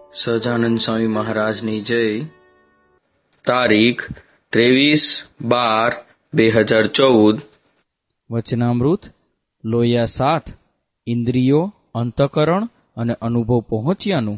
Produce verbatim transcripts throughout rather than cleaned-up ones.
સહજાનંદ સ્વામી મહારાજની જય. તારીખ ત્રેવીસ બાર બે હજાર ચૌદ. વચનામૃત લોયા સાત. ઇન્દ્રિયો, અંતઃકરણ અને અનુભવ પહોંચ્યાનું.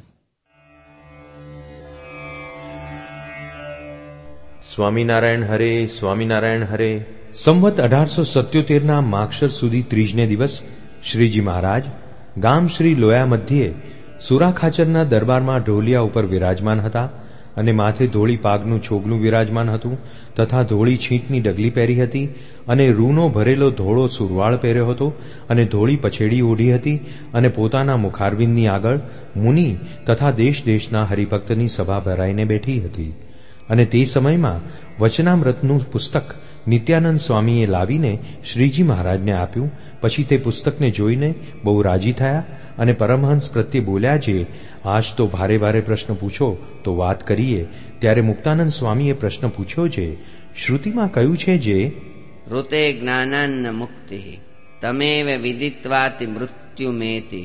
સ્વામિનારાયણ હરે, સ્વામિનારાયણ હરે. સંવત અઢારસો સત્યોતેરના માક્ષર સુધી ત્રીજને દિવસ શ્રીજી મહારાજ ગામ શ્રી લોયા મધ્યે સુરા ખાચરના દરબારમાં ઢોલિયા ઉપર વિરાજમાન હતા અને માથે ધોળી પાગનું છોગલું વિરાજમાન હતું તથા ધોળી છીંટની ડગલી પહેરી હતી અને રૂનો ભરેલો ધોળો સુરવાળ પહેર્યો હતો અને ધોળી પછેડી ઓઢી હતી અને પોતાના મુખારવિંદની આગળ મુનિ તથા દેશ દેશના હરિભક્તની સભા ભરાઈને બેઠી હતી. અને તે સમયમાં વચનામૃતનું પુસ્તક નિત્યાનંદ સ્વામીએ લાવીને શ્રીજી મહારાજને આપ્યું. પછી તે પુસ્તકને જોઈને બહુ રાજી થયા અને પરમહંસ પ્રત્યે બોલ્યા, જે આજ તો ભારે ભારે પ્રશ્ન પૂછો તો વાત કરીએ. ત્યારે મુક્તાનંદ સ્વામીએ પ્રશ્ન પૂછ્યો, જે શ્રુતિમાં કહ્યું છે, જે ઋતે જ્ઞાનાન્ન મુક્તિ તમેવ વિદિત્વાતિ મૃત્યુમેતિ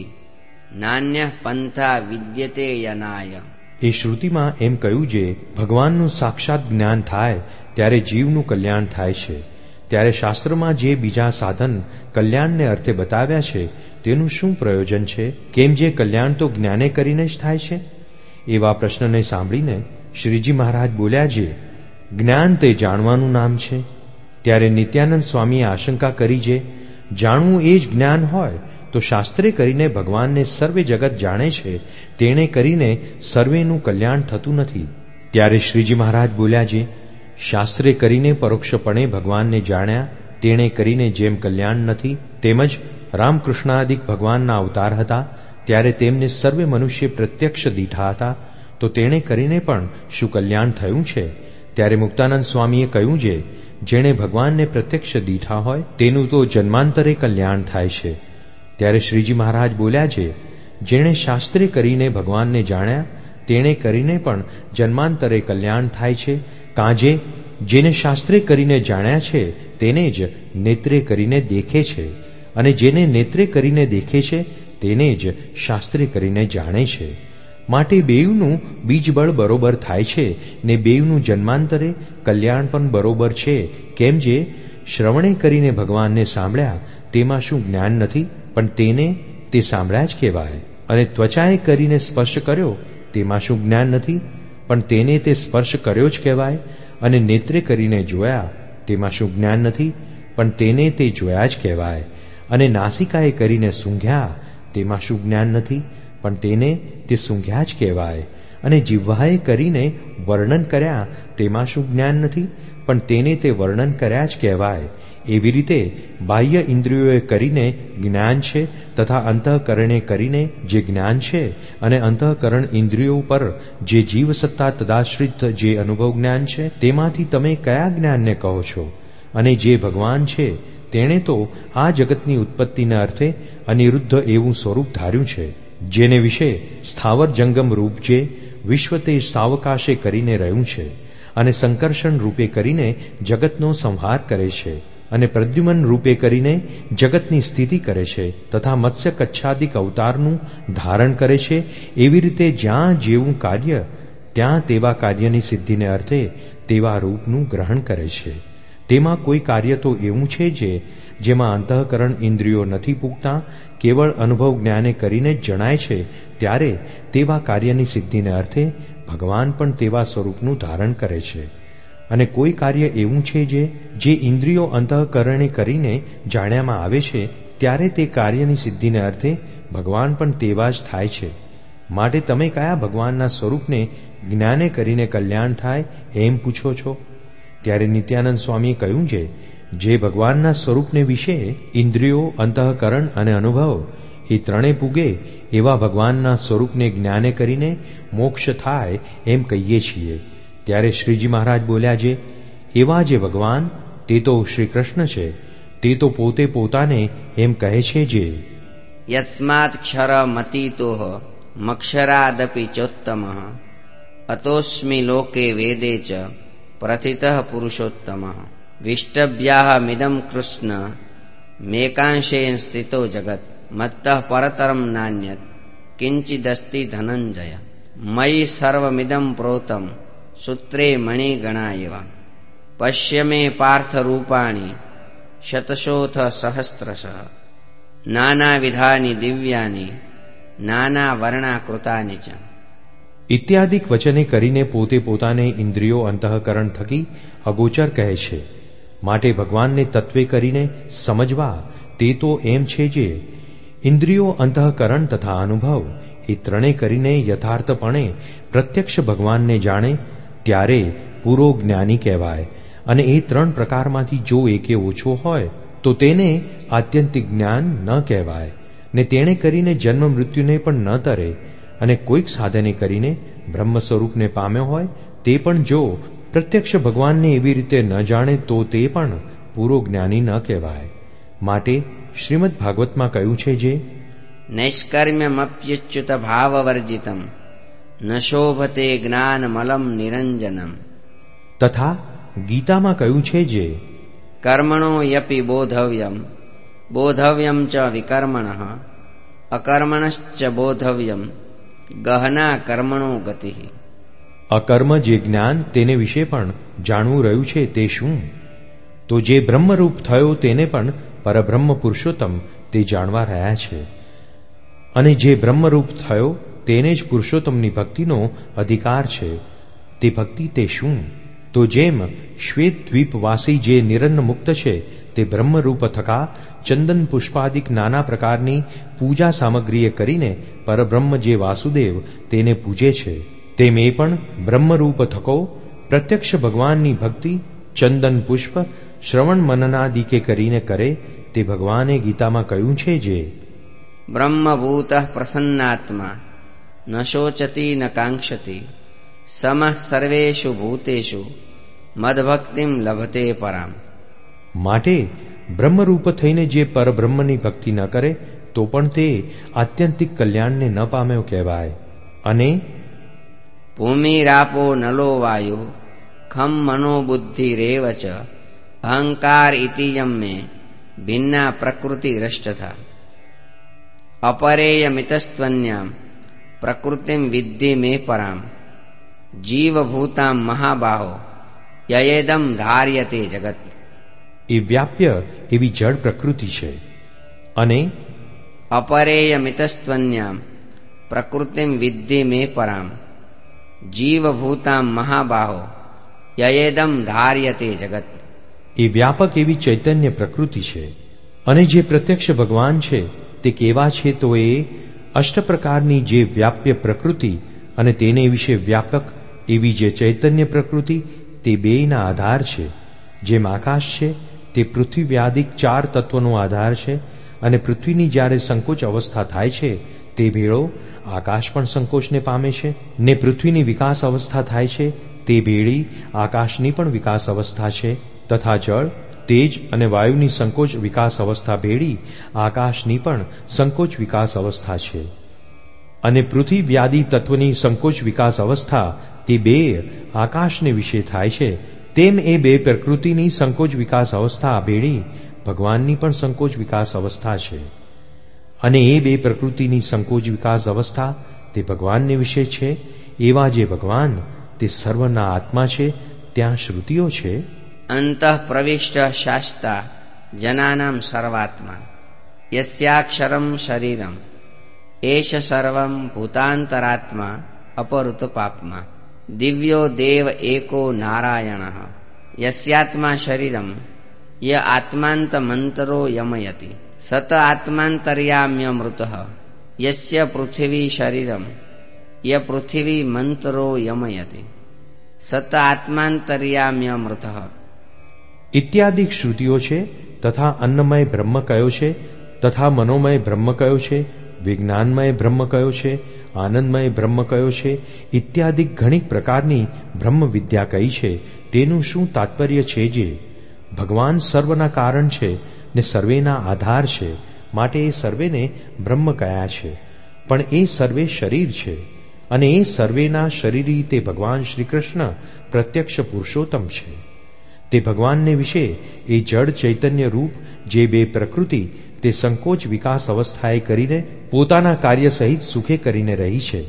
નાન્ય પંથા વિદ્યતે યનાય. એ શ્રુતિમાં એમ કહ્યું, જે ભગવાનનું સાક્ષાત જ્ઞાન થાય ત્યારે જીવનું કલ્યાણ થાય છે. ત્યારે શાસ્ત્રમાં જે બીજા સાધન કલ્યાણને અર્થે બતાવ્યા છે તેનું શું પ્રયોજન છે? કેમ જે કલ્યાણ તો જ્ઞાને કરીને જ થાય છે? એવા પ્રશ્નને સાંભળીને શ્રીજી મહારાજ બોલ્યા, જે જ્ઞાન તે જાણવાનું નામ છે. ત્યારે નિત્યાનંદ સ્વામીએ આશંકા કરી, જે જાણવું એ જ જ્ઞાન હોય તો શાસ્ત્રે કરીને ભગવાનને સર્વે જગત જાણે છે તેણે કરીને સર્વેનું કલ્યાણ થતું નથી. ત્યારે શ્રીજી મહારાજ બોલ્યા, જે શાસ્ત્રે કરીને પરોક્ષપણે ભગવાનને જાણ્યા તેણે કરીને જેમ કલ્યાણ નથી, તેમજ રામકૃષ્ણાદિક ભગવાનના અવતાર હતા ત્યારે તેમને સર્વે મનુષ્ય પ્રત્યક્ષ દીઠા હતા, તો તેણે કરીને પણ શું કલ્યાણ થયું છે? ત્યારે મુક્તાનંદ સ્વામીએ કહ્યું, જે જેણે ભગવાનને પ્રત્યક્ષ દીઠા હોય તેનું તો જન્માંતરે કલ્યાણ થાય છે. ત્યારે શ્રીજી મહારાજ બોલ્યા, છે જેણે શાસ્ત્રે કરીને ભગવાનને જાણ્યા તેણે કરીને પણ જન્માંતરે કલ્યાણ થાય છે. કાંજે જેને શાસ્ત્રે કરીને જાણ્યા છે તેને જ નેત્રે કરીને દેખે છે, અને જેને નેત્રે કરીને દેખે છે તેને જ શાસ્ત્રે કરીને જાણે છે. માટે બેયનું બીજબળ બરોબર થાય છે ને બેયનું જન્માંતરે કલ્યાણ પણ બરોબર છે. કેમ જે શ્રવણે કરીને ભગવાનને સાંભળ્યા તેમાં શું જ્ઞાન નથી, પણ તેને તે સાંભળ્યા જ કહેવાય. અને ત્વચાએ કરીને સ્પર્શ કર્યો તેમાં શું જ્ઞાન નથી, પણ તેને તે સ્પર્શ કર્યો જ કહેવાય. અને નેત્રે કરીને જોયા તેમાં શું જ્ઞાન નથી, પણ તેને તે જોયા જ કહેવાય. અને નાસિકાએ કરીને સૂંઘ્યા તેમાં શું જ્ઞાન નથી, પણ તેને તે સૂંઘ્યા જ કહેવાય. અને જીહ્વાએ કરીને વર્ણન કર્યા તેમાં શું જ્ઞાન નથી, પણ તેને તે વર્ણન કર્યા જ કહેવાય. એવી રીતે બાહ્ય ઇન્દ્રિયોએ કરીને જ્ઞાન છે તથા અંતઃકરણે કરીને જે જ્ઞાન છે, અને અંતઃકરણ ઇન્દ્રિયો પર જે જીવસત્તા તદાશ્રિત જે અનુભવ જ્ઞાન છે, તેમાંથી તમે કયા જ્ઞાનને કહો છો? અને જે ભગવાન છે તેણે તો આ જગતની ઉત્પત્તિના અર્થે અનિરુદ્ધ એવું સ્વરૂપ ધાર્યું છે, જેને વિશે સ્થાવર જંગમ રૂપ જે વિશ્વ તે સાવકાશે કરીને રહ્યું છે, અને સંકર્ષણ રૂપે કરીને જગતનો સંહાર કરે છે, અને પ્રદ્યુમન રૂપે કરીને જગતની સ્થિતિ કરે છે, તથા મત્સ્ય કચ્છાદિક અવતારનું ધારણ કરે છે. એવી રીતે જ્યાં જેવું કાર્ય ત્યાં તેવા કાર્યની સિદ્ધિને અર્થે તેવા રૂપનું ગ્રહણ કરે છે. તેમાં કોઈ કાર્ય તો એવું છે જે જેમાં અંતઃકરણ ઇન્દ્રિયો નથી પૂગતા, કેવળ અનુભવ જ્ઞાને કરીને જ જણાય છે, ત્યારે તેવા કાર્યની સિદ્ધિને અર્થે ભગવાન પણ તેવા સ્વરૂપનું ધારણ કરે છે. અને કોઈ કાર્ય એવું છે જે જે ઇન્દ્રિયો અંતઃકરણે કરીને જાણ્યામાં આવે છે, ત્યારે તે કાર્યની સિદ્ધિને અર્થે ભગવાન પણ તેવા જ થાય છે. માટે તમે કયા ભગવાનના સ્વરૂપને જ્ઞાને કરીને કલ્યાણ થાય એમ પૂછો છો? ત્યારે નિત્યાનંદ સ્વામીએ કહ્યું, છે જે ભગવાનના સ્વરૂપને વિશે ઇન્દ્રિયો, અંતઃકરણ અને અનુભવ એ ત્રણે પૂગે એવા ભગવાનના સ્વરૂપને જ્ઞાને કરીને મોક્ષ થાય એમ કહીએ છીએ. ત્યારે શ્રીજી મહારાજ બોલ્યા, જે એવા જે ભગવાન તે તો શ્રી કૃષ્ણ છે, તે તો પોતે પોતાને એમ કહે છે, જે યસ્માત ક્ષર મતીતો મક્ષરાદપી ચોત્તમ અતોસ્મિ લોકે વેદે ચ પ્રથિતઃ પુરુષોત્તમ વિષ્ટભ્યાહ મિદમ કૃષ્ણ મેકાંશેન સ્થિતો જગત મત્તઃ પરતરમ નાન્યત કિંચિદસ્તિ ધનંજય. મયી સર્વમિદં પ્રોતમ સૂત્રે મણિગણા એવ પશ્ય મે પાર્થ રૂપાણી શતશોથ સહસ્રશ નાનાવિધાની દિવ્યાની નાના વર્ણાકૃતાની ચ. ઇત્યાદિક વચને કરીને પોતે પોતાને ઇન્દ્રિયો અંતઃકરણ થકી અગોચર કહે છે. માટે ભગવાનને તત્વે કરીને સમજવા તે તો એમ છે જે ઇન્દ્રિયો અંતઃકરણ તથા અનુભવ એ ત્રણે કરીને યથાર્થપણે પ્રત્યક્ષ ભગવાનને જાણે ત્યારે પૂરો જ્ઞાની કહેવાય. અને એ ત્રણ પ્રકારમાંથી જો એકે ઓછો હોય તો તેને આત્યંતિક જ્ઞાન ન કહેવાય. ને તેણે કરીને જન્મ મૃત્યુને પણ ન તરે અને કોઈક સાધને કરીને બ્રહ્મ સ્વરૂપને પામ્યો હોય તે પણ જો પ્રત્યક્ષ ભગવાનને એવી રીતે ન જાણે તો તે પણ પૂરો જ્ઞાની ન કહેવાય. માટે શ્રીમદ ભાગવતમાં કહ્યું છે જે નૈષ્કર્મ્યમપ્યુચ્યુત ભાવવર્જિતમ ન શોભતે જ્ઞાનમલમ નિરંજનમ. તથા ગીતામાં કહ્યું છે જે કર્મણો યપી બોધવ્યમ બોધવ્યમ ચ વિકર્મણઃ અકર્મણશ્ચ બોધવ્યમ ગહના કર્મણો ગતિ. અકર્મ જે જ્ઞાન તેને વિશે પણ જાણવું રહ્યું છે તે શું? તો જે બ્રહ્મરૂપ થયો તેને પણ પરબ્રહ્મ પુરુષોત્તમ તે જાણવા રહ્યા છે. અને જે બ્રહ્મરૂપ થયો તેને જ પુરુષોત્તમની ભક્તિનો અધિકાર છે. તે ભક્તિ તે શું? તો જેમ શ્વેત દ્વીપવાસી જે નિરન્ન મુક્ત છે તે બ્રહ્મરૂપ થકા ચંદન પુષ્પાદિક નાના પ્રકારની પૂજા સામગ્રીએ કરીને પરબ્રહ્મ જે વાસુદેવ તેને પૂજે છે તેમ એ પણ બ્રહ્મરૂપ થકો પ્રત્યક્ષ ભગવાનની ભક્તિ ચંદન પુષ્પ શ્રવણ મનનાદિકે કરીને કરે તે ભગવાને ગીતામાં કહ્યું છે જે બ્રહ્મભૂત પ્રસન્નાત્મા ન શોચતી ન કાંક્ષતી સમઃ સર્વેષુ ભૂતેષુ મદભક્તિમ લભતે પરામ. માટે બ્રહ્મરૂપ થઈને જે પરબ્રહ્મની ભક્તિ ન કરે તો પણ તે આત્યંતિક કલ્યાણને ન પામ્યો કહેવાય. અને ભૂમિરાપો નલો વાયુ ખમ મનો બુદ્ધિ રેવ ચ અહંકાર ઇતિયમ મે ભિન્ના પ્રકૃતિ રષ્ટથા અપરેયમિતસ્ત્વન્યામ પ્રકૃતિમ વિદ્ધિ મે પરામ જીવભૂતામ મહાબાહો યયેદમ ધાર્યતે જગત. એ વ્યાપ્ય એવી જડ પ્રકૃતિ છે અને અપરેયમિતસ્ત્વન્યામ પ્રકૃતિમ વિદ્ધિ મે પરામ જીવભૂતામ મહાબાહો યયેદમ ધાર્યતે જગત. એ વ્યાપક એવી ચૈતન્ય પ્રકૃતિ છે. અને જે પ્રત્યક્ષ ભગવાન છે તે કેવા છે તો એ અષ્ટ પ્રકારની જે વ્યાપ્ય પ્રકૃતિ અને તેને વિશે વ્યાપક એવી જે ચૈતન્ય પ્રકૃતિ તે બેયના આધાર છે. જેમ આકાશ છે તે પૃથ્વીવ્યાદિક ચાર તત્વનો આધાર છે અને પૃથ્વીની જ્યારે સંકોચ અવસ્થા થાય છે તે ભેળો આકાશ પણ સંકોચને પામે છે ને પૃથ્વીની વિકાસ અવસ્થા થાય છે તે ભેળી આકાશની પણ વિકાસ અવસ્થા છે તથા જળ તેજ અને વાયુની સંકોચ વિકાસ અવસ્થા ભેળી આકાશની પણ સંકોચ વિકાસ અવસ્થા છે. અને પૃથ્વી વ્યાદી તત્વની સંકોચ વિકાસ અવસ્થા તે બે આકાશને વિશે થાય છે તેમ એ બે પ્રકૃતિની સંકોચ વિકાસ અવસ્થા ભેળી ભગવાનની પણ સંકોચ વિકાસ અવસ્થા છે. અને એ બે પ્રકૃતિની સંકોચ વિકાસ અવસ્થા તે ભગવાનને વિશે છે. એવા જે ભગવાન તે સર્વના આત્મા છે ત્યાં શ્રુતિઓ છે અંતઃ પ્રવિષ્ટ શાસ્તા જનાનામ સર્વાત્મા યસ્યાક્ષરમ શરીરમ એષ સર્વમ ભૂતાંતરાત્મા અપરુત પાપમા દિવ્યો દેવ એકો નારાયણઃ યસ્યાત્મા શરીરમ ય આત્માંત મંતરો યમયતિ સત આત્માંતર્યામ્યમૃતઃ યસ્ય પૃથ્વી શરીરમ ય પૃથ્વી મંતરો યમયતિ સત આત્માંતર્યામ્યમૃતઃ. ઇત્યાદિ શ્રુતિઓ છે તથા અન્નમય બ્રહ્મ કયો છે તથા મનોમય બ્રહ્મ કયો છે વિજ્ઞાનમય બ્રહ્મ કયો છે આનંદમય બ્રહ્મ કયો છે ઇત્યાદિ ઘણી પ્રકારની બ્રહ્મ વિદ્યા કઈ છે તેનું શું તાત્પર્ય છે જે ભગવાન સર્વના કારણ છે ને સર્વેના આધાર છે માટે એ સર્વેને બ્રહ્મ કયા છે. પણ એ સર્વે શરીર છે અને એ સર્વેના શરીરી તે ભગવાન શ્રી કૃષ્ણ પ્રત્યક્ષ પુરુષોત્તમ છે. તે ભગવાનને વિશે એ જડ ચૈતન્ય રૂપ જે બે પ્રકૃતિ તે સંકોચ વિકાસ અવસ્થાએ કરીને પોતાના કાર્ય સહિત સુખે કરીને રહી છે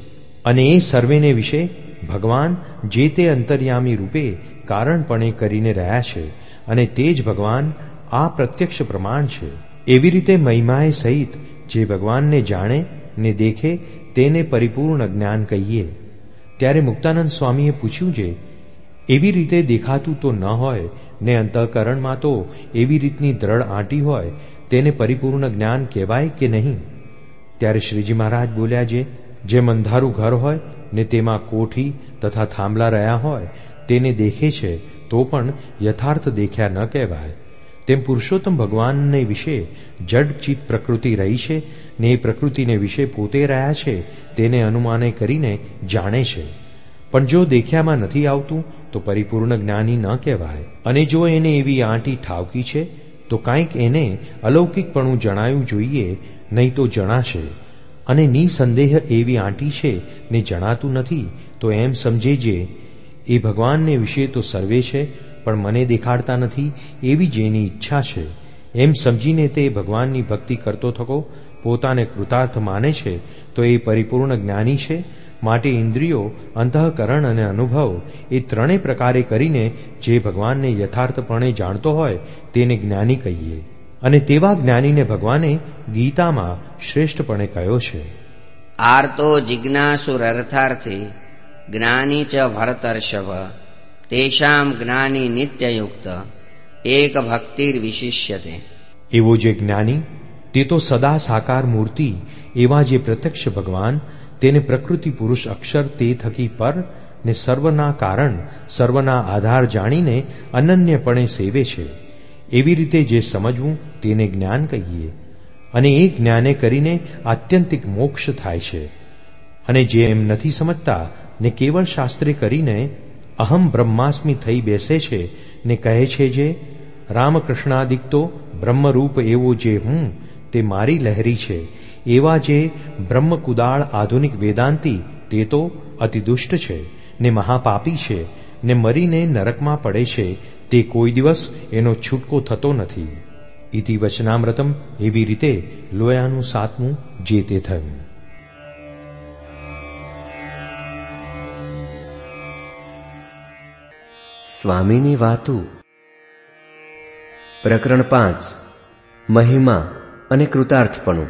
અને એ સર્વેને વિશે ભગવાન જે તે અંતર્યામી રૂપે કારણપણે કરીને રહ્યા છે, અને તે જ ભગવાન આ પ્રત્યક્ષ પ્રમાણ છે. એવી રીતે મહિમાએ સહિત જે ભગવાનને જાણે ને દેખે તેને પરિપૂર્ણ જ્ઞાન કહીએ. ત્યારે મુક્તાનંદ સ્વામીએ પૂછ્યું છે, એવી રીતે દેખાતું તો ન હોય ને અંતઃકરણમાં તો એવી રીતની દ્રઢ આંટી હોય, તેને પરિપૂર્ણ જ્ઞાન કહેવાય કે નહીં? ત્યારે શ્રીજી મહારાજ બોલ્યા છે, જેમ અંધારું ઘર હોય ને તેમાં કોઠી તથા થાંભલા રહ્યા હોય તેને દેખે છે તો પણ યથાર્થ દેખ્યા ન કહેવાય, તેમ પુરુષોત્તમ ભગવાનને વિશે જડચિત પ્રકૃતિ રહી છે ને એ પ્રકૃતિને વિશે પોતે રહ્યા છે તેને અનુમાને કરીને જાણે છે. પણ જો દેખ્યામાં નથી આવતું તો પરિપૂર્ણ જ્ઞાની ન કહેવાય. અને જો એને એવી આંટી ઠાવકી છે તો કાંઈક એને અલૌકિકપણું જણાયું જોઈએ, નહીં તો જણાશે. અને નિસંદેહ એવી આંટી છે ને જણાતું નથી તો એમ સમજેજે એ ભગવાનને વિશે તો સર્વે છે પણ મને દેખાડતા નથી એવી જેની ઈચ્છા છે. એમ સમજીને તે ભગવાનની ભક્તિ કરતો થકો પોતાને કૃતાર્થ માને છે તો એ પરિપૂર્ણ જ્ઞાની છે. માટે ઇન્દ્રિયો, અંતઃકરણ અને અનુભવ એ ત્રણેય પ્રકારે કરીને જે ભગવાનને યથાર્થપણે જાણતો હોય તેને જ્ઞાની કહીએ. અને તેવા જ્ઞાનીને ભગવાને ગીતામાં શ્રેષ્ઠપણે કહ્યો છે, આર્તો જિજ્ઞાસુરર્થાર્થી જ્ઞાની ચ ભરતર્ષભ તેષામ જ્ઞાની નિત્યયુક્ત એક ભક્તિર વિશિષ્યતે. એવો જે જ્ઞાની તે તો સદા સાકાર મૂર્તિ એવા જે પ્રત્યક્ષ ભગવાન તેને પ્રકૃતિ પુરુષ અક્ષર તે થકી પર ને સર્વના કારણ સર્વના આધાર જાણીને અનન્યપણે સેવે છે. એવી રીતે જે સમજવું તેને જ્ઞાન કહીએ. અને એ જ્ઞાને કરીને આત્યંતિક મોક્ષ થાય છે. અને જે એમ નથી સમજતા ને કેવળ શાસ્ત્રે કરીને અહમ બ્રહ્માસ્મિ થઈ બેસે છે ને કહે છે જે રામકૃષ્ણાદિક તો બ્રહ્મરૂપ એવો જે હું તે મારી લહેરી છે, એવા જે બ્રહ્મકુદાળ આધુનિક વેદાંતી તે તો અતિ દુષ્ટ છે ને મહાપાપી છે ને મરીને નરકમાં પડે છે, તે કોઈ દિવસ એનો છૂટકો થતો નથી. ઇતિ વચનામૃતમ. એવી રીતે લોયાનું સાતમું જે તે થયું. સ્વામીની વાતો. પ્રકરણ પાંચ. મહિમા અને કૃતાર્થપણું.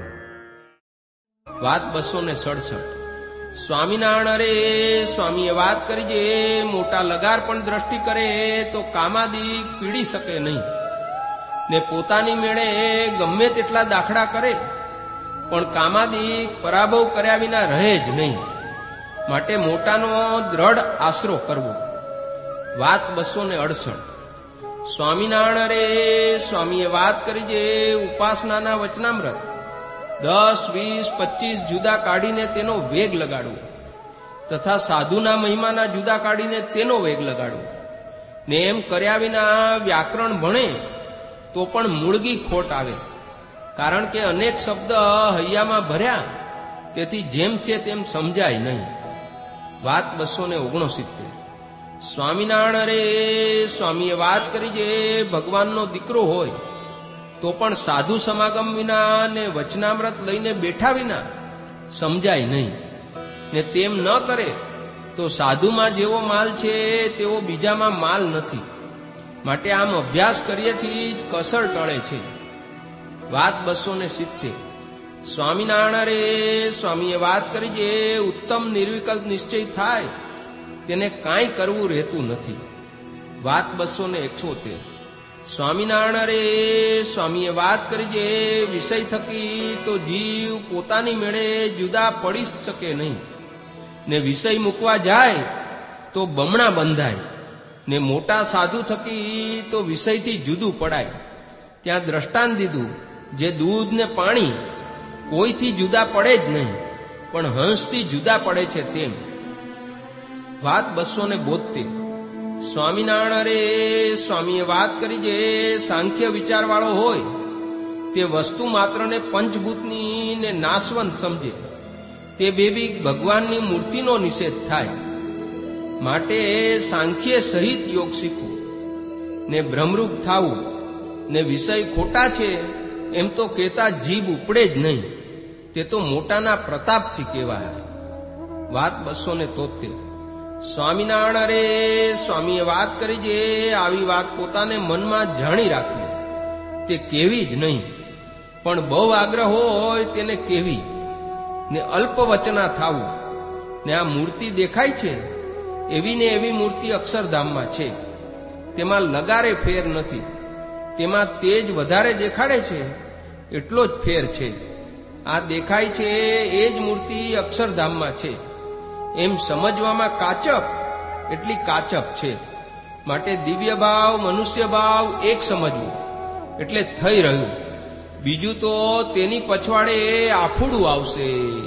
વાત બસો ને સડસઠ. સ્વામિનારાયણ રે સ્વામીએ વાત કરી જે મોટા લગાર પણ દ્રષ્ટિ કરે તો કામાદિક પીડી શકે નહીં, ને પોતાની મેળે ગમે તેટલા દાખલા કરે પણ કામાદિક પરાભવ કર્યા વિના રહે જ નહીં. માટે મોટાનો દ્રઢ આશરો કરવો. વાત બસો ને અડસઠ. સ્વામિનારાયણ રે સ્વામીએ વાત કરી જે ઉપાસનાના વચનામૃત દસ વીસ પચીસ જુદા કાઢીને તેનો વેગ લગાડવો તથા સાધુના મહિમાના જુદા કાઢીને તેનો વેગ લગાડવો. ને એમ કર્યા વિના વ્યાકરણ ભણે તો પણ મૂળગી ખોટ આવે, કારણ કે અનેક શબ્દ હૈયામાં ભર્યા તેથી જેમ છે તેમ સમજાય નહીં. વાત બસો ને ઓગણસિત્તેર. સ્વામિનારાયણ રે સ્વામીએ વાત કરી જે ભગવાનનો દીકરો હોય તો પણ સાધુ સમાગમ વિના ને વચનામૃત લઈને બેઠા વિના સમજાય નહીં, ને તેમ ન કરે તો સાધુમાં જેવો માલ છે તેવો બીજામાં માલ નથી. માટે આમ અભ્યાસ કરીએથી જ કસર ટળે છે. વાત બસો ને સિત્તેર. સ્વામિનારાયણ રે સ્વામીએ વાત કરી જે ઉત્તમ નિર્વિકલ્પ નિશ્ચય થાય તેને કાંઈ કરવું રહેતું નથી. વાત બસો ને એકોતેર. સ્વામિનારાયણ રે સ્વામીએ વાત કરી જે વિષય થકી તો જીવ પોતાની મેળે જુદા પડી શકે નહીં, ને વિષય મૂકવા જાય તો બમણા બંધાય, ને મોટા સાધુ થકી તો વિષયથી જુદું પડાય. ત્યાં દ્રષ્ટાંત દીધું જે દૂધ ને પાણી કોઈથી જુદા પડે જ નહીં પણ હંસથી જુદા પડે છે તેમ. વાત બસો ને બોતેર. સ્વામિનારાયણ રે સ્વામીએ વાત કરી જે સાંખ્ય વિચારવાળો હોય તે વસ્તુ માત્રને પંચભૂતની ને નાશવંત સમજે તે બેબી ભગવાનની મૂર્તિનો નિષેધ થાય. માટે સાંખ્ય સહિત યોગ શીખવું ને ભ્રમરૂપ થાવું ને વિષય ખોટા છે એમ તો કહેતા જીભ ઉપડે જ નહીં, તે તો મોટાના પ્રતાપથી કહેવાય. વાત બસો ને તોતેર. સ્વામિનારાયણ રે સ્વામીએ વાત કરી જે આવી વાત પોતાને મનમાં જાણી રાખવી તે કેવી જ નહીં, પણ બહુ આગ્રહ હોય તેને કેવી ને અલ્પ વચના થાવું. ને આ મૂર્તિ દેખાય છે એવી ને એવી મૂર્તિ અક્ષરધામમાં છે, તેમાં લગારે ફેર નથી. તેમાં તેજ વધારે દેખાડે છે એટલો જ ફેર છે. આ દેખાય છે એ જ મૂર્તિ અક્ષરધામમાં છે એમ સમજવામાં કાચપ એટલી કાચપ છે. માટે દિવ્ય ભાવ મનુષ્ય ભાવ એક સમજવું એટલે થઈ રહ્યું, બીજું તો તેની પછવાડે આફુડું આવશે.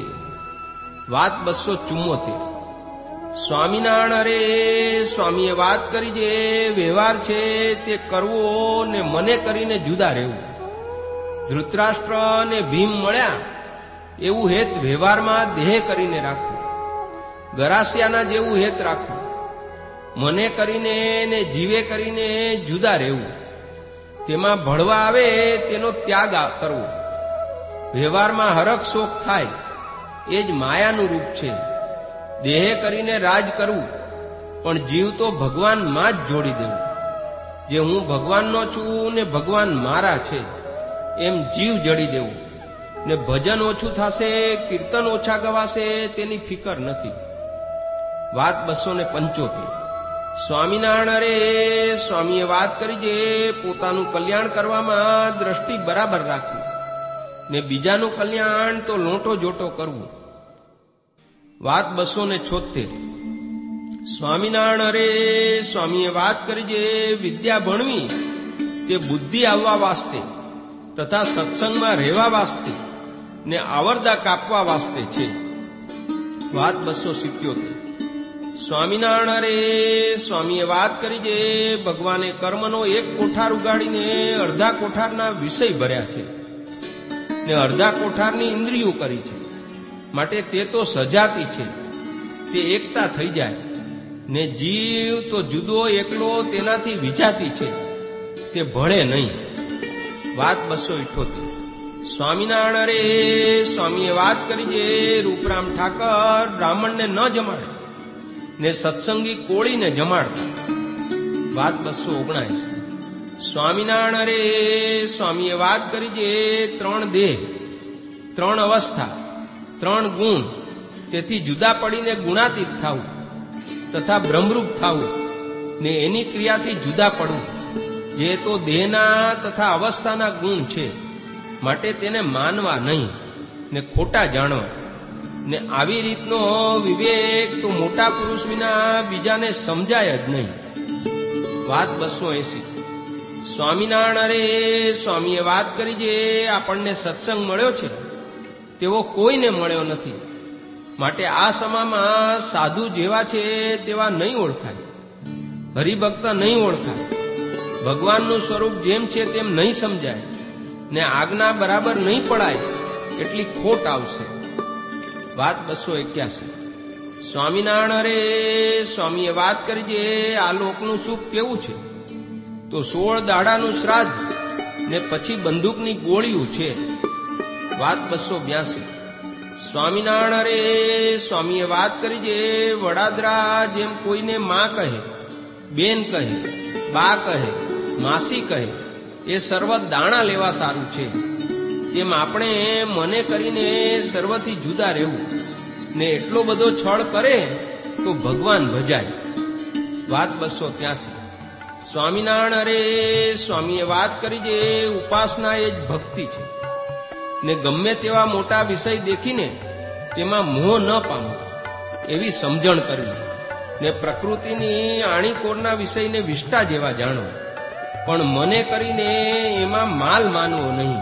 વાત બસો ચુમ્મોતેર. સ્વામિનારાયણ રે સ્વામીએ વાત કરી જે વ્યવહાર છે તે કરવો ને મને કરીને જુદા રહેવું. ધૃતરાષ્ટ્ર ને ભીમ મળ્યા એવું હેત વ્યવહારમાં દેહ કરીને રાખવું. ગરાસિયાના જેવું હેત રાખવું. મને કરીને ને જીવે કરીને જુદા રહેવું. તેમાં ભળવા આવે તેનો ત્યાગ કરવો. વ્યવહારમાં હરખ શોક થાય એ જ માયાનું રૂપ છે. દેહ કરીને રાજ કરવું, પણ જીવ તો ભગવાનમાં જ જોડી દેવું. જે હું ભગવાનનો છું ને ભગવાન મારા છે એમ જીવ જડી દેવું. ને ભજન ઓછું થશે, કીર્તન ઓછા ગવાશે તેની ફિકર નથી. વાત બસો ને પંચોતેર. સ્વામિનારાયણ રે સ્વામીએ વાત કરી જે પોતાનું કલ્યાણ કરવામાં દ્રષ્ટિ બરાબર રાખવી ને બીજાનું કલ્યાણ તો લોટો જોટો કરવું. વાત બસો ને છોતેર. સ્વામિનારાયણ રે સ્વામીએ વાત કરી જે વિદ્યા ભણવી તે બુદ્ધિ આવવા વાસ્તે તથા સત્સંગમાં રહેવા વાસ્તે ને આવરદા કાપવા વાસ્તે છે. વાત બસો સિત્યોતેર. સ્વામિનારાયણ રે સ્વામીએ વાત કરી જે ભગવાને કર્મનો એક કોઠાર ઉગાડીને અડધા કોઠારના વિષય ભર્યા છે ને અડધા કોઠારની ઇન્દ્રિયો કરી છે. માટે તે તો સજાતી છે, તે એકતા થઈ જાય ને જીવ તો જુદો એકલો તેનાથી વિજાતી છે, તે ભળે નહીં. વાત બસો ઇઠોતેર. સ્વામિનારાયણ રે સ્વામીએ વાત કરી જે રૂપરામ ઠાકર બ્રાહ્મણને ન જમાડે ને સત્સંગી કોળીને જમાડતા. વાત બસો ઓગણાએસી. સ્વામિનારાયણ રે સ્વામીએ વાત કરી જે ત્રણ દેહ, ત્રણ અવસ્થા, ત્રણ ગુણ, તેથી જુદા પડીને ગુણાતીત થવું તથા બ્રહ્મરૂપ થવું ને એની ક્રિયાથી જુદા પડવું, જે તો દેહના તથા અવસ્થાના ગુણ છે. માટે તેને માનવા નહીં ને ખોટા જાણવા. ને આવી રીતનો વિવેક તો મોટા પુરુષ વિના બીજાને સમજાય જ નહીં. વાત બસો એસી. સ્વામિનારાયણ રે સ્વામીએ વાત કરી જે આપણને સત્સંગ મળ્યો છે તેવો કોઈને મળ્યો નથી. માટે આ સમામાં સાધુ જેવા છે તેવા નહીં ઓળખાય, હરિભક્ત નહીં ઓળખાય, ભગવાનનું સ્વરૂપ જેમ છે તેમ નહીં સમજાય ને આજ્ઞા બરાબર નહીં પડાય એટલી ખોટ આવશે. વાત બસો એક્યાસી. સ્વામિનારાયણ રે સ્વામીએ વાત કરી જે આ લોકનું સુખ કેવું છે તો સોળ દાડાનું શ્રાદ્ધ ને પછી બંદૂકની ગોળીઓ છે. વાત બસો બ્યાસી. સ્વામિનારાયણ રે સ્વામીએ વાત કરી જે વડાદરા જેમ કોઈને માં કહે, બેન કહે, બા કહે, માસી કહે એ સર્વ દાણા લેવા સારું છે, તેમ આપણે મને કરીને સર્વથી જુદા રહેવું ને એટલો બધો છળ કરે તો ભગવાન ભજાય. વાત બસો ત્યાસી. સ્વામિનારાયણ રે સ્વામીએ વાત કરી જે ઉપાસના એ જ ભક્તિ છે ને ગમે તેવા મોટા વિષય દેખીને તેમાં મોહ ન પામવો એવી સમજણ કરવી ને પ્રકૃતિની આણીકોરના વિષયને વિષ્ટા જેવા જાણવા, પણ મને કરીને એમાં માલ માનવો નહીં.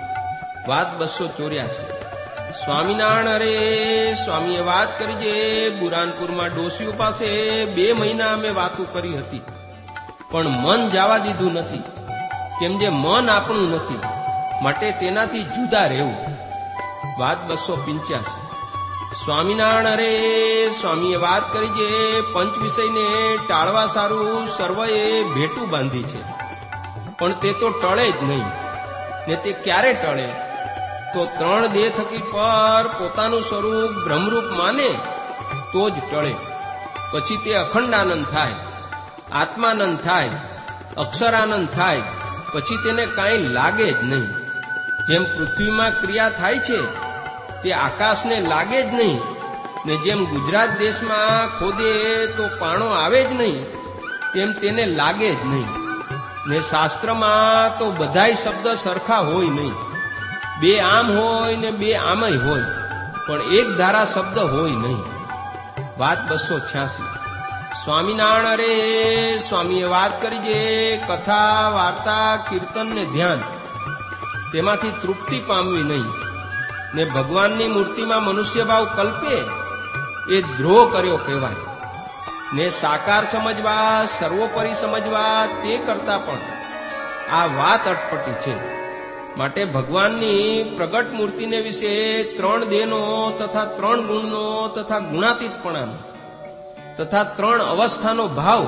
વાત બસો ચોર્યાસી. સ્વામિનારાયણ રે સ્વામીએ વાત કરી જે બુરાનપુરમાં ડોસીઓ પાસે બે મહિના અમે વાતો કરી હતી, પણ મન જવા દીધું નથી, કેમ જે મન આપણું નથી, માટે તેનાથી જુદા રહેવું. વાત બસો પંચ્યાસી. સ્વામિનારાયણ રે સ્વામીએ વાત કરી જે પંચ વિષયને ટાળવા સારું સર્વએ ભેટું બાંધી છે, પણ તે તો ટળે જ નહીં ને તે ક્યારે ટળે તો ત્રણ દેહ થકી પર પોતાનું સ્વરૂપ બ્રહ્મરૂપ માને તો જ ટળે. પછી તે અખંડાનંદ થાય, આત્માનંદ થાય, અક્ષરાનંદ થાય. પછી તેને કાંઈ લાગે જ નહીં. જેમ પૃથ્વીમાં ક્રિયા થાય છે તે આકાશને લાગે જ નહીં, ને જેમ ગુજરાત દેશમાં ખોદે તો પાણો આવે જ નહીં, તેમ તેને લાગે જ નહીં. ને શાસ્ત્રમાં તો બધાય શબ્દ સરખા હોય નહીં. બે આમ હોય ને બે આમય હોય, પણ એક ધારા શબ્દ હોય નહીં. વાત બસો છ્યાસી. સ્વામિનારાયણ રે સ્વામીએ વાત કરી જે કથા, વાર્તા, કીર્તન ને ધ્યાન, તેમાંથી તૃપ્તિ પામવી નહીં. ને ભગવાનની મૂર્તિમાં મનુષ્ય ભાવ કલ્પે એ દ્રોહ કર્યો કહેવાય. ને સાકાર સમજવા, સર્વોપરી સમજવા તે કરતા પણ આ વાત અટપટી છે. માટે ભગવાનની પ્રગટ મૂર્તિને વિશે ત્રણ દેહનો તથા ત્રણ ગુણનો તથા ગુણાતીતપણાનો તથા ત્રણ અવસ્થાનો ભાવ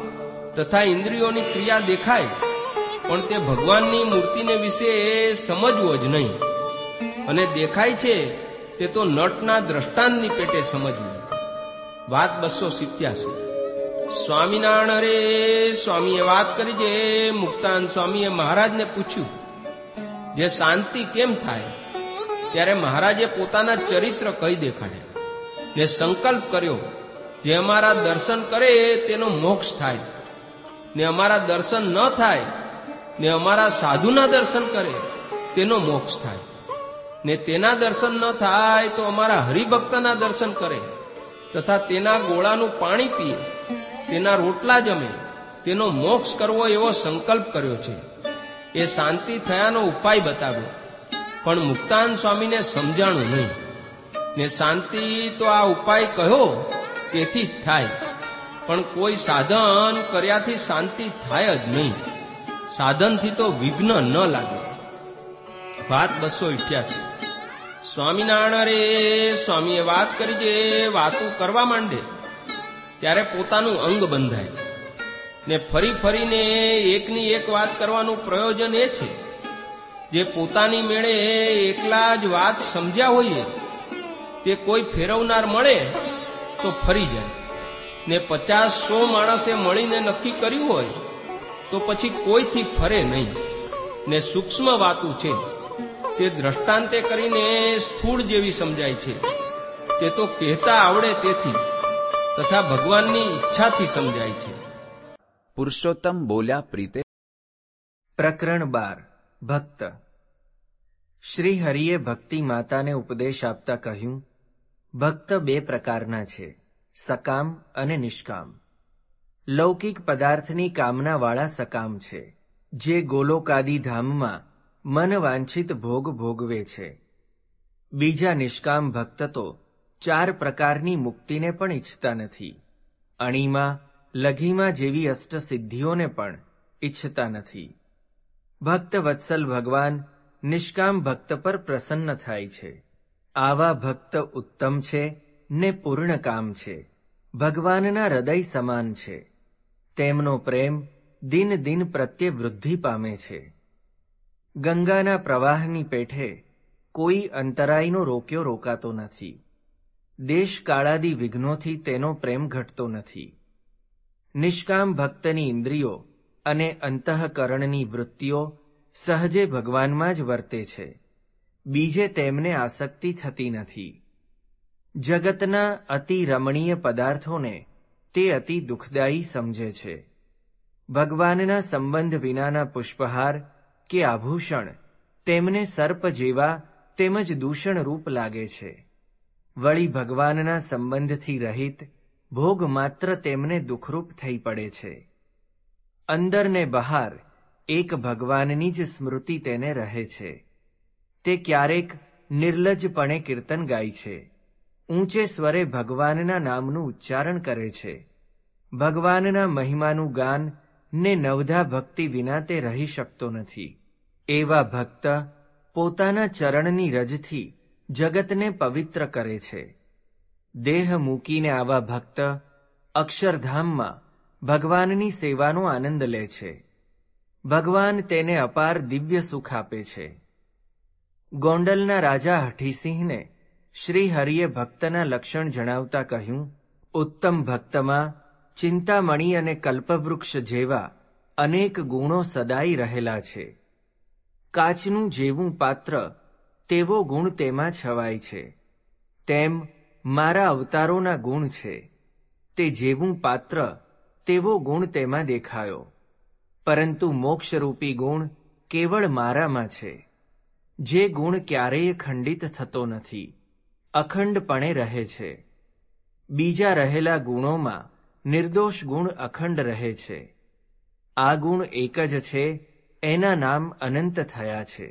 તથા ઇન્દ્રિયોની ક્રિયા દેખાય, પણ તે ભગવાનની મૂર્તિને વિશે સમજવો જ નહીં. અને દેખાય છે તે તો નટના દ્રષ્ટાંતની પેટે સમજવું. વાત બસો સિત્યાસી. સ્વામિનારાયણ રે સ્વામીએ વાત કરી જે મુક્તાન સ્વામીએ મહારાજને પૂછ્યું જે શાંતિ કેમ થાય, ત્યારે મહારાજે પોતાના ચરિત્ર કહી દેખાડ્યા ને સંકલ્પ કર્યો જે અમારા દર્શન કરે તેનો મોક્ષ થાય, ને અમારા દર્શન ન થાય ને અમારા સાધુના દર્શન કરે તેનો મોક્ષ થાય, ને તેના દર્શન ન થાય તો અમારા હરિભક્તના દર્શન કરે તથા તેના ગોળાનું પાણી પીએ, તેના રોટલા જમે, તેનો મોક્ષ કરવો એવો સંકલ્પ કર્યો છે. એ શાંતિ થયાનો ઉપાય બતાવ્યો, પણ મુક્તાન સ્વામીને સમજાણું નહીં. ને શાંતિ તો આ ઉપાય કહ્યો તેથી જ થાય, પણ કોઈ સાધન કર્યાથી શાંતિ થાય જ નહીં. સાધનથી તો વિઘ્ન ન લાગે. વાત બસો અઠ્યાસી. સ્વામિનારાયણ રે સ્વામીએ વાત કરી જે વાતો કરવા માંડે ત્યારે પોતાનું અંગ બંધાય, ને ફરી ફરીને એકની એક વાત કરવાનું પ્રયોજન એ છે જે પોતાની મેળે એકલા જ વાત સમજ્યા હોઈએ તે કોઈ ફેરવનાર મળે તો ફરી જાય, ને પચાસ સો માણસે મળીને નક્કી કર્યું હોય તો પછી કોઈથી ફરે નહીં. ને સૂક્ષ્મ વાતો છે તે દ્રષ્ટાંતે કરીને સ્થૂળ જેવી સમજાય છે. તે તો કહેતા આવડે તેથી તથા ભગવાનની ઈચ્છાથી સમજાય છે. પુરુષોત્તમ બોલ્યા પ્રીતે. પ્રકરણ બાર. ભક્ત. શ્રી હરિએ ભક્તિ માતાને ઉપદેશ આપતા કહ્યું, ભક્ત બે પ્રકારના છે, સકામ અને નિષ્કામ. લૌકિક પદાર્થની કામનાવાળા સકામ છે, જે ગોલોકાદી ધામમાં મન વાંછિત ભોગ ભોગવે છે. બીજા નિષ્કામ ભક્ત તો ચાર પ્રકારની મુક્તિને પણ ઈચ્છતા નથી. અણીમાં, લઘીમાં જેવી અષ્ટસિદ્ધિઓને પણ ઈચ્છતા નથી. ભક્ત વત્સલ ભગવાન નિષ્કામ ભક્ત પર પ્રસન્ન થાય છે. આવા ભક્ત ઉત્તમ છે ને પૂર્ણ કામ છે, ભગવાનના હૃદય સમાન છે. તેમનો પ્રેમ દિન દિન પ્રત્યે વૃદ્ધિ પામે છે. ગંગાના પ્રવાહની પેઠે કોઈ અંતરાયનો રોક્યો રોકાતો નથી. દેશ કાળાદી વિઘ્નોથી તેનો પ્રેમ ઘટતો નથી. નિષ્કામ ભક્તની ઇન્દ્રિયો અને અંતઃકરણની વૃત્તિઓ સહજે ભગવાનમાં જ વર્તે છે, બીજે તેમને આસક્તિ થતી નથી. જગતના અતિ રમણીય પદાર્થોને તે અતિ દુઃખદાયી સમજે છે. ભગવાનના સંબંધ વિનાના પુષ્પહાર કે આભૂષણ તેમને સર્પ જેવા તેમજ દૂષણરૂપ લાગે છે. વળી ભગવાનના સંબંધથી રહિત ભોગ માત્ર તેમને દુઃખરૂપ થઈ પડે છે. અંદર ને બહાર એક ભગવાનની જ સ્મૃતિ તેને રહે છે. તે ક્યારેક નિર્લજપણે કીર્તન ગાય છે, ઊંચે સ્વરે ભગવાનના નામનું ઉચ્ચારણ કરે છે. ભગવાનના મહિમાનું ગાન ને નવધા ભક્તિ વિના તે રહી શકતો નથી. એવા ભક્ત પોતાના ચરણની રજથી જગતને પવિત્ર કરે છે. દેહ મૂકીને આવા ભક્ત અક્ષરધામમાં ભગવાનની સેવાનો આનંદ લે છે. ભગવાન તેને અપાર દિવ્ય સુખ આપે છે. ગોંડલના રાજા હઠીસિંહને શ્રી હરિએ ભક્તના લક્ષણ જણાવતા કહ્યું, ઉત્તમ ભક્તમાં ચિંતામણી અને કલ્પવૃક્ષ જેવા અનેક ગુણો સદાય રહેલા છે. કાચનું જેવું પાત્ર તેવો ગુણ તેમાં છવાય છે, તેમ મારા અવતારોના ગુણ છે. તે જેવું પાત્ર તેવો ગુણ તેમાં દેખાયો, પરંતુ મોક્ષરૂપી ગુણ કેવળ મારામાં છે. જે ગુણ ક્યારેય ખંડિત થતો નથી, અખંડપણે રહે છે. બીજા રહેલા ગુણોમાં નિર્દોષ ગુણ અખંડ રહે છે. આ ગુણ એક જ છે, એના નામ અનંત થયા છે.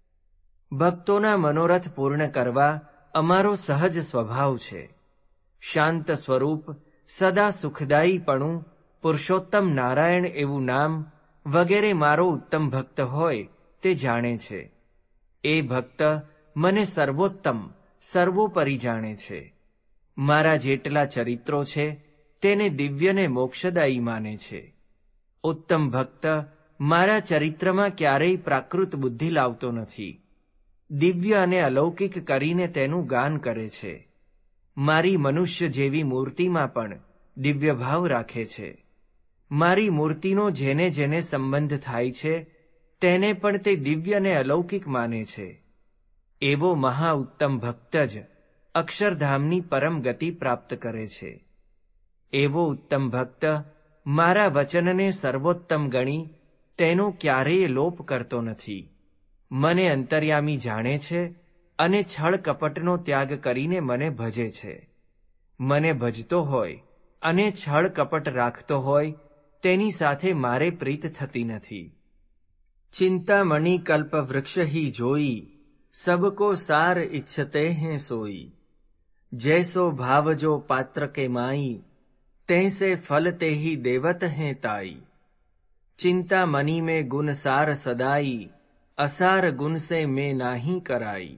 ભક્તોના મનોરથ પૂર્ણ કરવા અમારો સહજ સ્વભાવ છે. શાંત સ્વરૂપ, સદા સુખદાયીપણું, પુરુષોત્તમ નારાયણ એવું નામ વગેરે મારો ઉત્તમ ભક્ત હોય તે જાણે છે. એ ભક્ત મને સર્વોત્તમ, સર્વોપરી જાણે છે. મારા જેટલા ચરિત્રો છે તેને દિવ્યને મોક્ષદાયી માને છે. ઉત્તમ ભક્ત મારા ચરિત્રમાં ક્યારેય પ્રાકૃત બુદ્ધિ લાવતો નથી. દિવ્ય અને અલૌકિક કરીને તેનું ગાન કરે છે. મારી મનુષ્ય જેવી મૂર્તિમાં પણ દિવ્ય ભાવ રાખે છે. મારી મૂર્તિનો જેને જેને સંબંધ થાય છે તેને પણ તે દિવ્ય અને અલૌકિક માને છે. એવો મહા ઉત્તમ ભક્ત જ અક્ષરધામની પરમ ગતિ પ્રાપ્ત કરે છે. એવો ઉત્તમ ભક્ત મારા વચનને સર્વોત્તમ ગણી તેનો ક્યારેય લોપ કરતો નથી. મને અંતર્યામી જાણે છે અને છળ કપટનો ત્યાગ કરીને મને ભજે છે. મને ભજતો હોય અને છળ કપટ રાખતો હોય તેની સાથે મારે પ્રીત થતી નથી. ચિંતામણી કલ્પ વૃક્ષ હી જોઈ, સબકો સાર ઇચ્છતે हैं सोई. जैसो भाव जो पात्र के माई, तैसे फल ते ही देवत हैं ताई. चिंतामणि में गुण सार सदाई, असार गुण से मैं नाही कराई.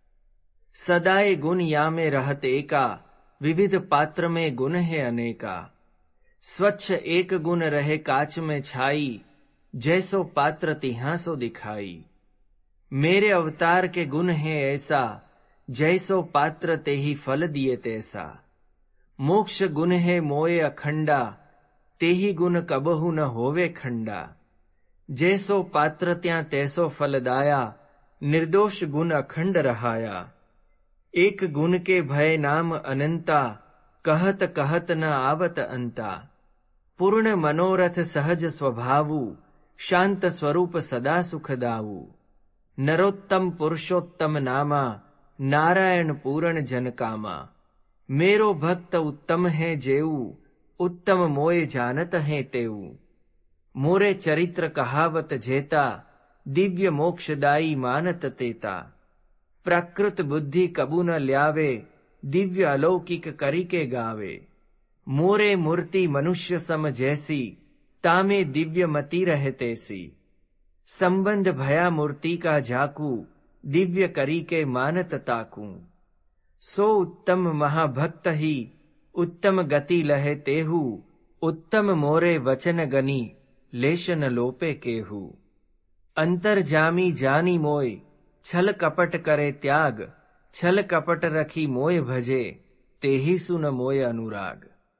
सदाए गुण या में रहत एका, विविध पात्र में गुण है अनेका. स्वच्छ एक गुण रहे काच में छाई, जैसो पात्र तिहां सो दिखाई. मेरे अवतार के गुण है ऐसा, जैसो पात्र ते ही फल दिए तैसा. मोक्ष गुण है मोए अखंडा, ते ही गुण कबहु न होवे खंडा. जैसो पात्र ત્યાં तैसो फलदाया, निर्दोष गुण अखंड रहाया. एक गुण के भय नाम अनंता, कहत कहत न आवत अंता. पूर्ण मनोरथ सहज स्वभावु, शांत स्वरूप सदा सुखदाऊ. नरोत्तम पुरुषोत्तम नामा, नारायण पूर्ण जन कामा. मेरो भक्त उत्तम है जेऊ, उत्तम मोय जानत है तेऊ. मोरे चरित्र कहावत जेता, दिव्य मोक्षदायी मानत तेता. प्राकृत बुद्धि कबू न ल्यावे, दिव्य अलौकिक करी के गावे. मोरे मूर्ति मनुष्य सम जैसी, तामे दिव्य मति रहते सी. संबंध भया मूर्ति का जाकू, दिव्य करी के मानत ताकू. सो उत्तम महाभक्त ही, उत्तम गति लहे तेहू. उत्तम मोरे वचन गनी, लेशन लोपे केहू. अंतर जामी जानी मोय, छल कपट करे त्याग. छल कपट रखी मोय भजे, तेही सुन मोय अनुराग.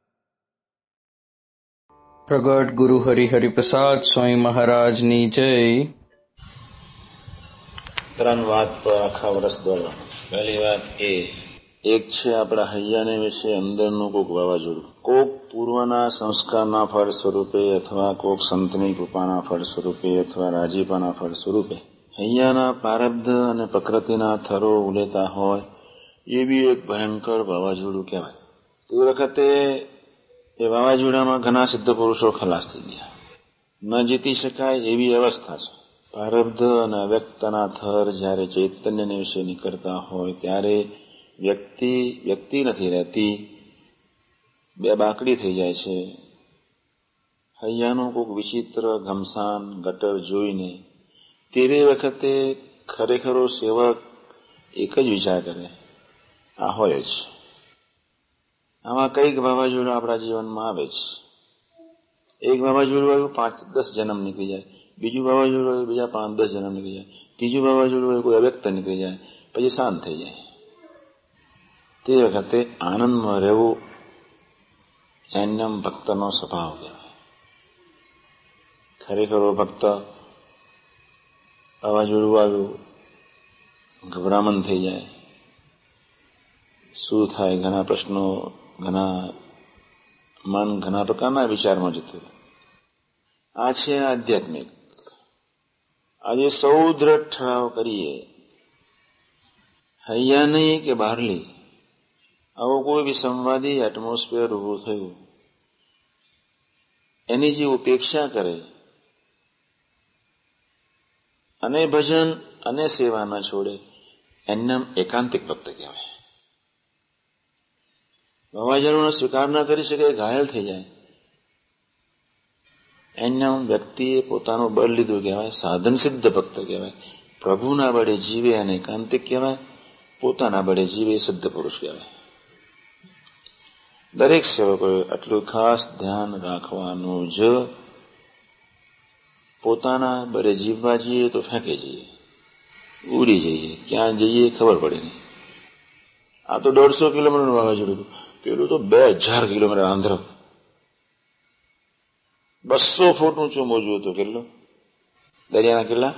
પ્રગટ ગુરુ હરિહરિ પ્રસાદ સ્વામી મહારાજની જય. ત્રણ વાત પર આખા વર્ષ દોડવા. પહેલી વાત એ એક છે આપણા હૈયાને વિશે અંદરનું કોક વાવાઝોડું, કોક પૂર્વના સંસ્કારના ફળ સ્વરૂપે અથવા કોક સંતની કૃપાના ફળ સ્વરૂપે અથવા રાજીપાના ફળ સ્વરૂપે હૈયાના પ્રારબ્ધ અને પ્રકૃતિના થરો ઉલેતા હોય એવી એક ભયંકર વાવાઝોડું કહેવાય. તે વખતે એ વાવાઝોડામાં ઘણા સિદ્ધ પુરુષો ખલાસ થઈ ગયા. ન જીતી શકાય એવી અવસ્થા છે. પ્રારબ્ધ અને અવ્યક્તના થર જ્યારે ચૈતન્યને વિશે નીકળતા હોય ત્યારે વ્યક્તિ વ્યક્તિ નથી રહેતી, બે બાકડી થઈ જાય છે. હૈયાનું કોઈક વિચિત્ર ઘમસાન ગટર જોઈને તેરે વખતે ખરેખરો સેવક એક જ વિચાર કરે, આ હોય જ. આમાં કઈક વાવાઝોડું આપણા જીવનમાં આવે છે. એક વાવાઝોડું આવ્યું, પાંચ દસ જન્મ નીકળી જાય. બીજું વાવાઝોડું આવ્યું, બીજા પાંચ દસ જન્મ નીકળી જાય. ત્રીજું વાવાઝોડું આવ્યું, કોઈ અવ્યક્ત નીકળી જાય, પછી શાંત થઈ જાય. તે વખતે આનંદમાં રહેવું એમને ભક્તનો સ્વભાવ કહેવાય. ખરેખર ભક્ત વાવાઝોડું આવ્યું, ગભરામણ થઈ જાય, શું થાય, ઘણા પ્રશ્નો, ઘણા મન ઘણા પ્રકારના વિચારમાં જતું. આ છે આધ્યાત્મિક. આજે સૌ દ્રઢ ઠરાવ કરીએ, હૈયા નહીં કે બહારલી, આવો કોઈ બી સંવાદી એટમોસ્ફિયર ઉભું થયું, એની જે ઉપેક્ષા કરે અને ભજન અને સેવા ન છોડે, એમને એકાંતિક ભક્ત કહેવાય. વાવાઝોડાનો સ્વીકાર ન કરી શકે, ઘાયલ થઈ જાય, એના વ્યક્તિએ પોતાનું બળ લીધું કહેવાય, સાધન સિદ્ધ ભક્ત કહેવાય. પ્રભુના બળે જીવે અને એકાંતિક કહેવાય, પોતાના બળે જીવે સિદ્ધ પુરુષ કહેવાય. દરેક સેવકોએ આટલું ખાસ ધ્યાન રાખવાનું જ. પોતાના બળે જીવવા જઈએ તો ફેંકે જઈએ, ઉડી જઈએ, ક્યાં જઈએ ખબર પડે નહીં. આ તો દોઢસો કિલોમીટરનું વાવાઝોડું, પેલું તો બે હજાર કિલોમીટર આંધ્ર, બસો ફૂટ ઊંચું મોજું હતું. કેટલું? દરિયાના કેટલા?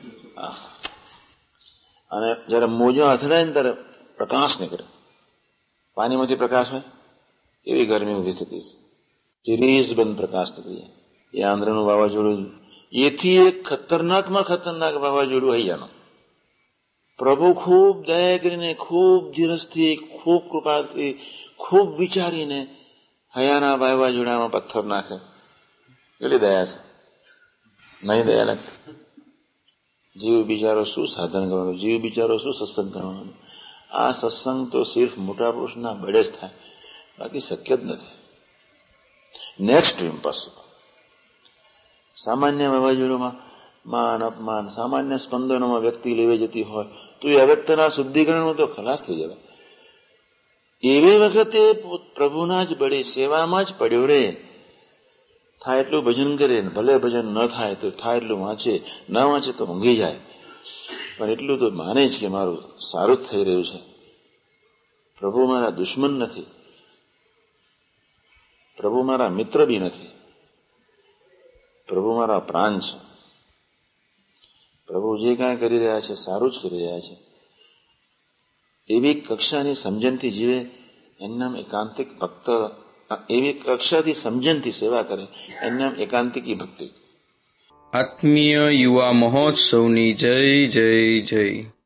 અને જયારે મોજો અથડાય ને ત્યારે પ્રકાશ નીકળે, પાણીમાંથી પ્રકાશ હોય, એવી ગરમી ઉભી થતી છે, ચીરીસ બંધ પ્રકાશ નીકળી જાય. એ આંધ્રનું વાવાઝોડું, એથી એક ખતરનાકમાં ખતરનાક વાવાઝોડું હૈયાનું. પ્રભુ ખૂબ દયા કરીને, ખૂબ ધીરજથી, ખૂબ કૃપાથી, ખૂબ વિચારીને હૈયાના વાવાઝોડામાં પથ્થર નાખે. કેટલી દયા છે! નહીં દયા લાગતી? જીવ બિચારો શું સાધન કરવાનું, જીવ બિચારો શું સત્સંગ કરવાનું. આ સત્સંગ તો સિર્ફ મોટા પુરુષના બળે જ થાય, બાકી શક્ય જ નથી. Next impossible. સામાન્ય વાવાઝોડામાં માન અપમાન, સામાન્ય સ્પંદનોમાં વ્યક્તિ લેવી જતી હોય તો એ અવ્યક્તના શુદ્ધિકરણમાં તો ખલાસ થઈ જવાય. એવી વખતે પ્રભુના જ બળે સેવામાં જ પડ્યો રે. થાય એટલું ભજન કરે, ભલે ભજન ન થાય તો થાય એટલું વાંચે, ન વાંચે તો ઊંઘી જાય, પણ એટલું તો માને જ કે મારું સારું જ થઈ રહ્યું છે. પ્રભુ મારા દુશ્મન નથી, પ્રભુ મારા મિત્ર બી નથી, પ્રભુ મારા પ્રાણ છે. પ્રભુ જે કાંઈ કરી રહ્યા છે સારું જ કરી રહ્યા છે. એવી કક્ષાની સમજણથી જીવે, એમનામ એકાંતિક ભક્ત. એવી કક્ષાથી સમજણથી સેવા કરે, એમનામ એકાંતિકી ભક્તિ. આત્મીય યુવા મહોત્સવની જય જય જય.